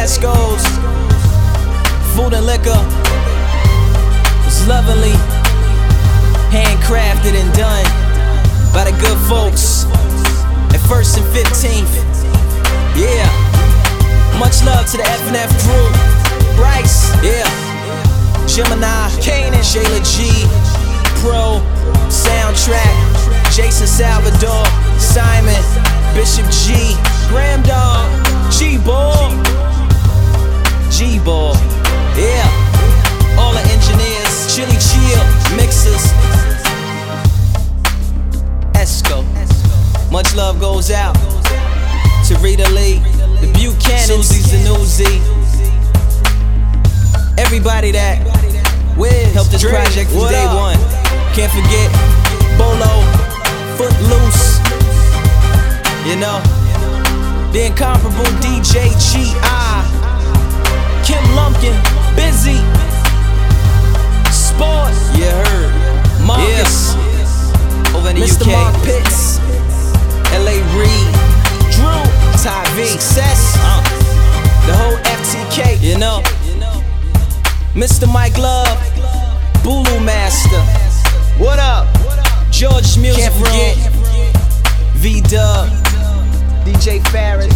Esco's food and liquor was lovingly handcrafted and done by the good folks at 1st and 15th. Yeah, much love to the F&F crew. Bryce, yeah, Gemini, Kanan, Shayla G, Pro, Soundtrack, Jason Salvador, Simon, Bishop G, Graham Dog, G-Ball, G-Ball, yeah, all the engineers, Chili Chill, mixers, Esco. Much love goes out to Rita Lee, the Buchanan, Susie Zanuzzi, everybody that helped this project from day one. Can't forget Bolo, Footloose, you know, the incomparable DJ G.I., Kim Lumpkin, Busy, Sport, you heard, Marcus, over in the Mr. UK, Mark Pitts, L.A. Reid, Drew, Ty V, Success, the whole FTK, you know, Mr. Mike Love, Bulu Master, what up? George Music Room, V-Dub, DJ Farrell,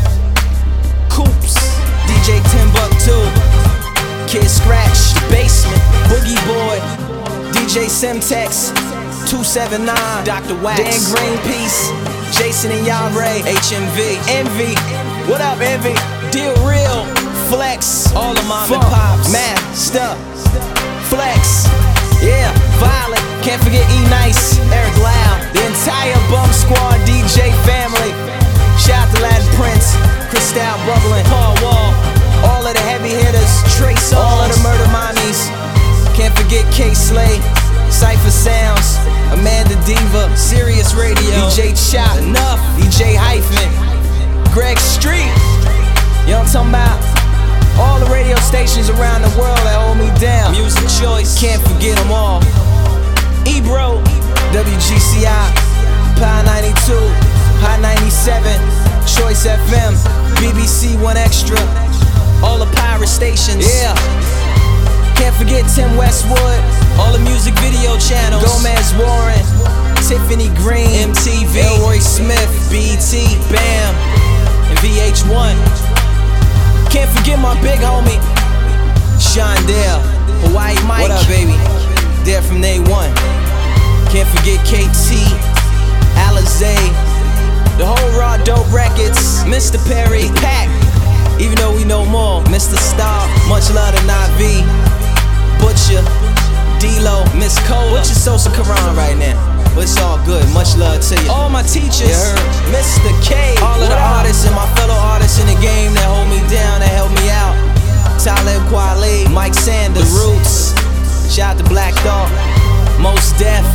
Coops, DJ Timbuktu, Kid Scratch, The Basement, Boogie Boy, DJ Semtex, 279, Dr. Wax, Dan Greenpeace, Jason and Yare, HMV, Envy, what up Envy? Deal Real, Flex, all of mom and pops, Master, Flex, yeah, Violet, can't forget E-Nice, Eric Lau, the entire Bum Squad DJ family. Shout out to Latin Prince, Cristal Bubbling, Paul Wall, all of the heavy hitters, Trace, all of the murder mommies. Can't forget K-Slay, Cypher Sounds, Amanda Diva, Sirius Radio, DJ Chop, Enough, DJ Hyphen, Greg Street. You know what I'm talking about? All the radio stations around the world that hold me down. Music Choice, can't forget them all. Ebro, WGCI, Power 92, High 97, Choice FM, BBC One Extra, all the pirate stations. Yeah, can't forget Tim Westwood, all the music video channels. Gomez Warren, Tiffany Green, MTV, Elroy Smith, BET, BAM, and VH1. Can't forget my big homie, Shondell, Hawaii Mike. What up, baby? There from day one. Can't forget KT, Alizé, the whole Raw Dope Records, Mr. Perry, Pack, even though we know more, Mr. Star, much love to Navi, Butcher, D-Lo, Miss Cola, Butcher Sosa Karan right now, but it's all good, much love to you. All my teachers, Mr. K, all of the artists and my fellow artists in the game that hold me down, that help me out. Talib Kweli, Mike Sanders, The Roots, shout out to Black Dog, Most Def,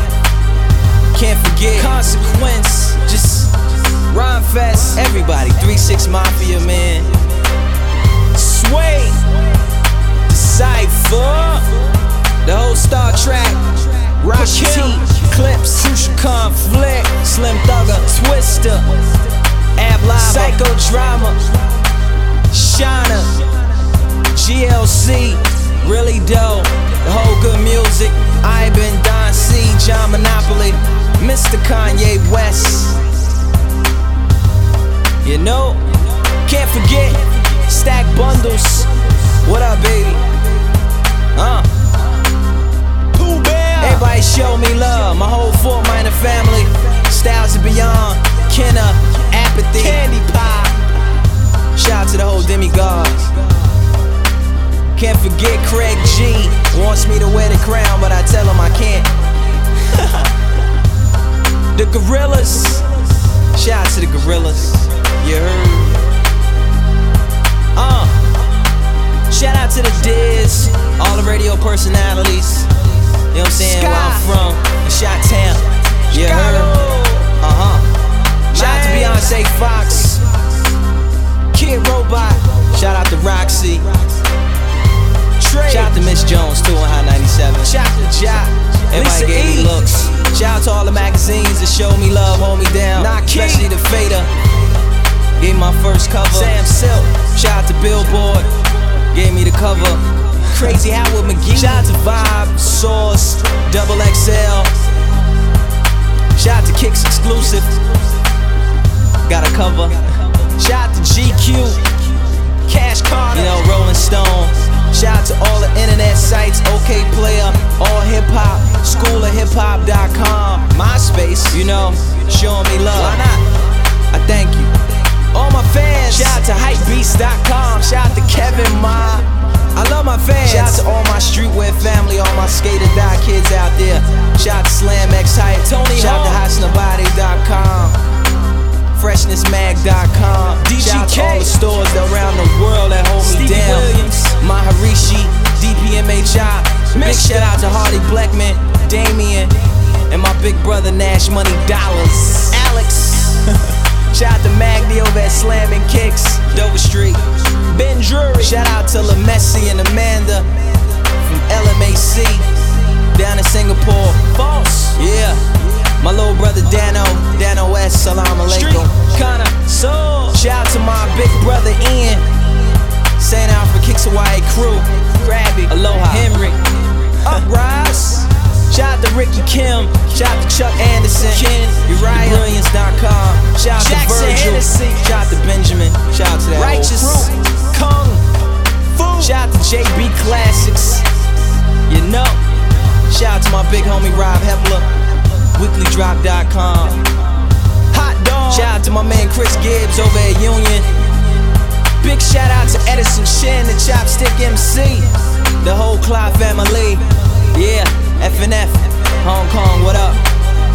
can't forget Consequence, just Rhyme Fest, everybody, 3-6 Mafia, man, Sway, Cypher, the whole Star Trek, Rock T, Clips, Crucial Conflict, Slim Thugger, Twister, Ab Lava, Psychodrama, Shana, GLC, Really Dope, the whole good music, Ivan, Don C, John Monopoly, Mr. Kanye West. You know, can't forget Stack Bundles. What up, baby? Everybody show me love. My whole Fort Minor family. Styles and Beyond, Kenna, Apathy, Candy Pop. Shout out to the whole demigods. Can't forget Craig G. Wants me to wear the crown, but I tell him I can't. The Gorillas. Shout out to the Gorillas. You heard? Shout out to the Diz, all the radio personalities. You know what I'm saying? Where I'm from, Chi-Town. You heard? Shout out to Beyonce Fox, Kid Robot. Shout out to Roxy. Shout out to Miss Jones too on High 97. Shout out to Ja. Everybody gave me looks. Shout out to all the magazines that show me love, hold me down. Especially the Fader. gave my first cover. Sam Silk, shout out to Billboard, gave me the cover. Crazy Howard McGee, shout out to Vibe, Source, Double XL. Shout out to Kicks Exclusive, got a cover. Shout out to GQ, Cash Carter, you know, Rolling Stone. Shout out to all the internet sites, OK Player, All Hip Hop, SchoolofHipHop.com, MySpace, you know, showing me love. Why not? I thank you. All my fans, shout out to Hypebeast.com, shout out to Kevin Ma. I love my fans. Shout out to all my streetwear family, all my skater die kids out there. Shout out to Slam X Hype, Tony. Shout out to HotSnowBody.com, FreshnessMag.com. Shout out to all the stores around the world that hold me down. Maharishi, DPMHI. Big shout out to Hardy Blackman, Damien, and my big brother Nash Money Dollars, Alex. Shout out to Magdi over at Slam and Kicks, Dover Street. Ben Drury. Shout out to LaMessi and Amanda from LMAC down in Singapore. False. Yeah. My little brother Dano S. Salam alaikum. Kinda. So. Shout out to my big brother Ian, St. Alfred Kicks Hawaii crew. Krabby. Aloha. Henry. Uprise. Shout out to Ricky Kim. Shout out to Chuck Anderson. Ken. Uriah. Brilliance.com. Shout out to Virgil. Shout out to Benjamin. Shout out to that Righteous Kung Fu. Shout out to JB Classics. You know. Shout out to my big homie Rob Hepler, WeeklyDrop.com. Hot Dog. Shout out to my man Chris Gibbs over at Union. Big shout out to Edison Shin, the Chopstick MC, the whole Clyde family. Yeah, FNF, Hong Kong, what up?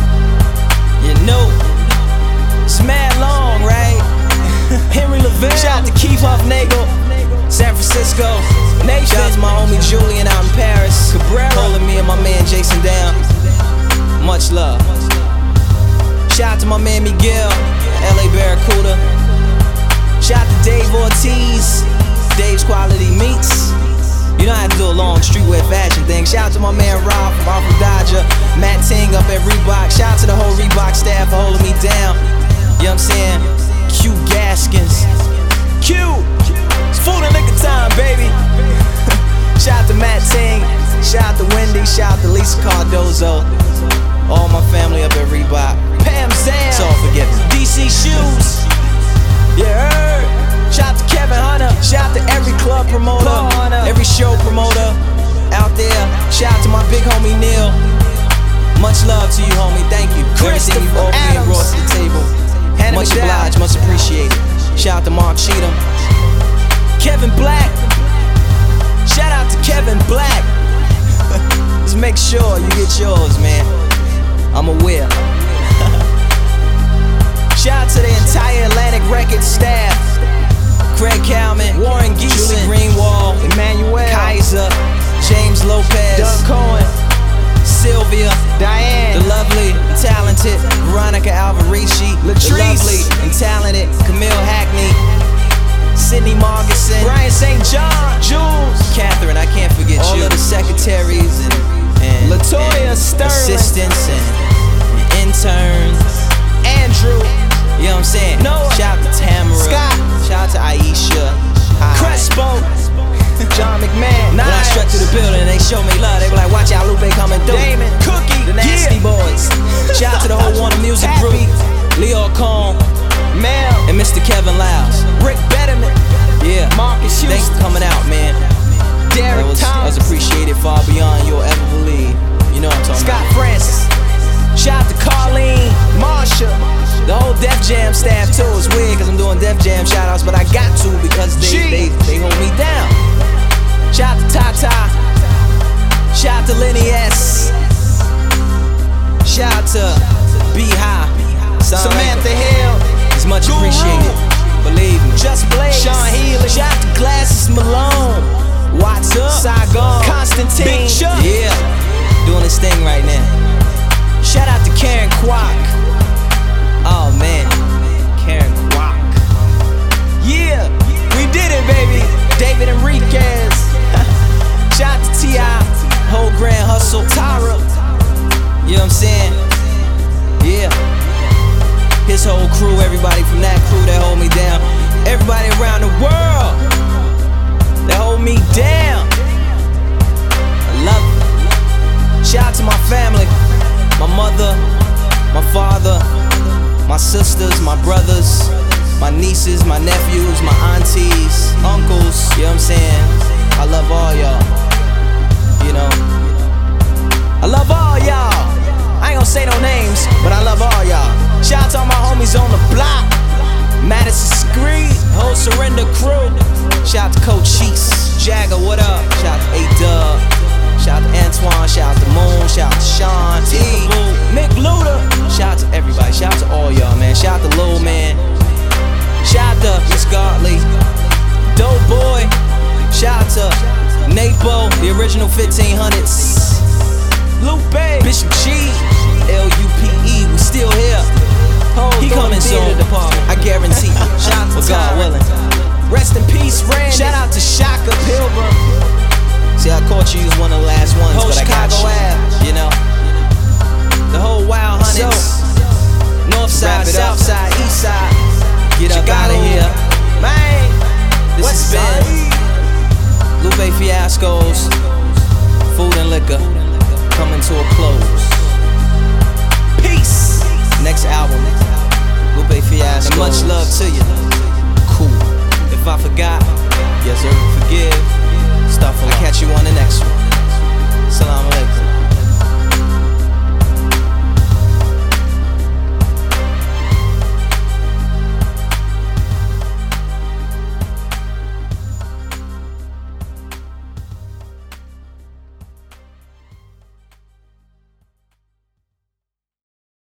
You know, it's mad long, right? Henry Lavelle. Shout out to Keith Huffnagel, San Francisco. Nathan. Shout out to my homie Julian out in Paris. Cabrera. Holding me and my man Jason down. Much love. Shout out to my man Miguel, LA Barracuda. Shout out to Dave Ortiz, Dave's Quality Meats. You know I have to do a long streetwear fashion thing. Shout out to my man Rob from Alpha Dodger, Matt Ting up at Reebok. Shout out to the whole Reebok staff for holding me down. You know what I'm saying? Q Gaskins. Q! It's food and liquor time, baby. Shout out to Matt Ting. Shout out to Wendy. Shout out to Lisa Cardozo. All my family up at Reebok. Pam Sam. It's all forgiven. DC Shoes. You heard? Shout out to Kevin Hunter. Shout out to every club promoter, every show promoter out there. Shout out to my big homie Neil. Much love to you, homie. Thank you. Everything you've all brought to the table. Much obliged, much appreciated. Shout out to Mark Cheatham. Kevin Black. Shout out to Kevin Black. Just make sure you get yours, man. I'm aware. Shout out to the entire Atlantic Records staff. Craig Cowman, Warren Geeson, Julie Greenwald, Emmanuel, Kaiser, James Lopez, Doug Cohen, Sylvia, Diane, the lovely and talented Veronica Alvarici, Latrice, the lovely and talented Camille Hackney, Sydney Margison, Brian St. John, Jules, Catherine, I can't forget all you. All of the secretaries and Latoya Sterling, assistants and interns, Andrew, you know what I'm saying? Noah. Shout out to Tamara, Scott, shout out to Aisha, Crespo, John McMahon. When I struck through the building and they showed me love, they were like, watch out, Lupe coming through. Damon, Cookie, the Nasty Boys. Shout out to the whole Warner Music Group, Leo Cohn, Mel, and Mr. Kevin Lyles. Rick Betterman, yeah, Marcus Houston. Thanks for coming out, man. Derek Thomas. That was appreciated far beyond you'll ever believe. You know what I'm talking about. Scott Francis. Shout out to Carlene, Marsha, the whole Def Jam staff too. It's weird cause I'm doing Def Jam shout outs, but I got to because they hold me down. Shout out to Tata. Shout out to Lenny S. Shout out to B-High, Samantha Hill. It's much appreciated, believe me. Just Blaze, Sean Healy. Shout out to Glasses Malone, What's Up, Saigon, Constantine, Big Chuck. Yeah, doing this thing right now. Shout out to Karen Kwok. Oh man, Karen Kwok. Yeah, we did it, baby. David Enriquez. Shout out to T.I., whole Grand Hustle, Tara. You know what I'm saying? Yeah. Here's his whole crew, everybody from that crew that hold me down, everybody around the world that hold me down. I love it. Shout out to my family, my mother, my father, my sisters, my brothers, my nieces, my nephews, my aunties, uncles, you know what I'm saying? I love all y'all, you know. I love all y'all. I ain't gonna say no names, but I love all y'all. Shout out to all my homies on the block, Madison Street, whole Surrender crew. Shout out to Coach Cheeks, Jagger, what up? Shout out to A-Dub, shout out to Antoine, shout out to Moon, shout out to Sean, E, Mick Luda. Shout out to everybody, shout out to all y'all, man. Shout out to Lil Man, shout out to Miss Godly, Dope Boy. Shout out to Napo, the original 1500s, Lupe, Bishop G, L-U-P-E, we still here. He coming soon, I guarantee you. Shout out to God willing. Rest in peace, Randy. Shout out to Shaka Pilgrim. See, I caught you as one of the last ones, but I got you. You know, the whole Wild Hunteds, North Side, South Side, East Side. Get up out of here, man. This has been Lupe Fiasco's Food and Liquor coming to a close. Peace. Next album, Lupe Fiasco. And much love to you. Cool. If I forgot, yes sir, forgive. Stuff. I'll catch you on the next one. Salam alaikum.